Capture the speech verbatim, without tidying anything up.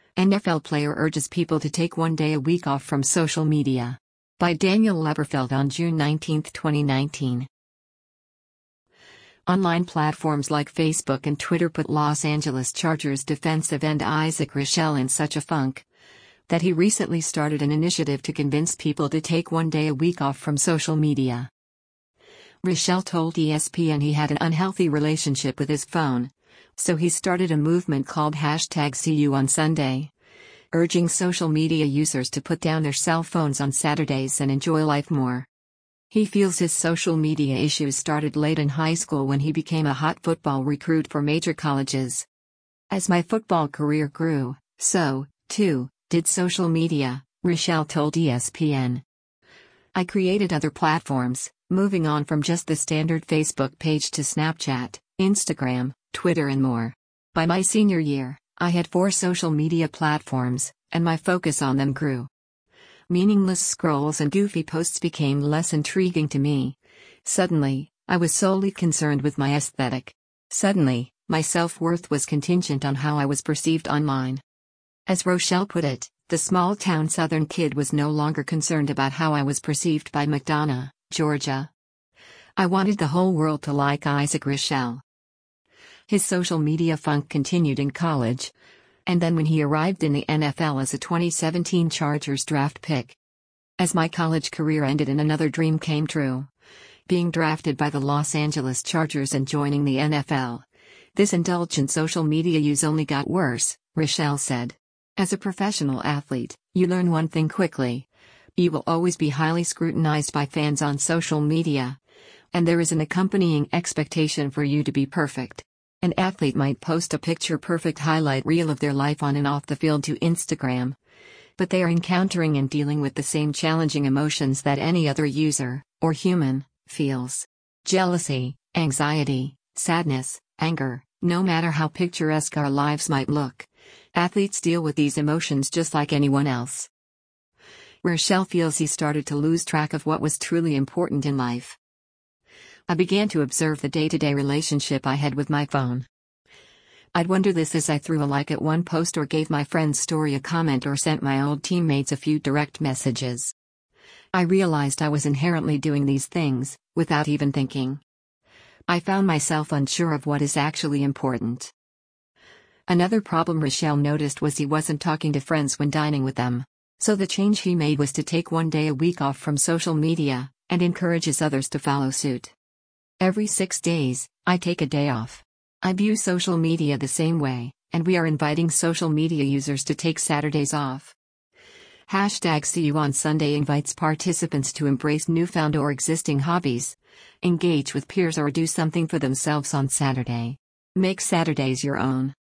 N F L player urges people to take one day a week off from social media. By Daniel Leberfeld on June nineteenth, twenty nineteen. Online platforms like Facebook and Twitter put Los Angeles Chargers defensive end Isaac Rochell in such a funk that he recently started an initiative to convince people to take one day a week off from social media. Rochell told E S P N he had an unhealthy relationship with his phone, so he started a movement called hashtag See You on Sunday, urging social media users to put down their cell phones on Saturdays and enjoy life more. He feels his social media issues started late in high school when he became a hot football recruit for major colleges. As my football career grew, so, too, did social media, Rochell told E S P N. I created other platforms, moving on from just the standard Facebook page to Snapchat, Instagram, Twitter and more. By my senior year, I had four social media platforms, and my focus on them grew. Meaningless scrolls and goofy posts became less intriguing to me. Suddenly, I was solely concerned with my aesthetic. Suddenly, my self-worth was contingent on how I was perceived online. As Rochell put it, the small-town southern kid was no longer concerned about how I was perceived by McDonough, Georgia. I wanted the whole world to like Isaac Rochell. His social media funk continued in college, and then when he arrived in the N F L as a twenty seventeen Chargers draft pick. As my college career ended and another dream came true, being drafted by the Los Angeles Chargers and joining the N F L, this indulgent social media use only got worse, Rochell said. As a professional athlete, you learn one thing quickly. You will always be highly scrutinized by fans on social media, and there is an accompanying expectation for you to be perfect. An athlete might post a picture-perfect highlight reel of their life on and off the field to Instagram, but they are encountering and dealing with the same challenging emotions that any other user, or human, feels. Jealousy, anxiety, sadness, anger, no matter how picturesque our lives might look. Athletes deal with these emotions just like anyone else. Rochell feels he started to lose track of what was truly important in life. I began to observe the day-to-day relationship I had with my phone. I'd wonder this as I threw a like at one post or gave my friend's story a comment or sent my old teammates a few direct messages. I realized I was inherently doing these things, without even thinking. I found myself unsure of what is actually important. Another problem Rochell noticed was he wasn't talking to friends when dining with them. So the change he made was to take one day a week off from social media, and encourages others to follow suit. Every six days, I take a day off. I view social media the same way, and we are inviting social media users to take Saturdays off. Hashtag See You on Sunday invites participants to embrace newfound or existing hobbies, engage with peers or do something for themselves on Saturday. Make Saturdays your own.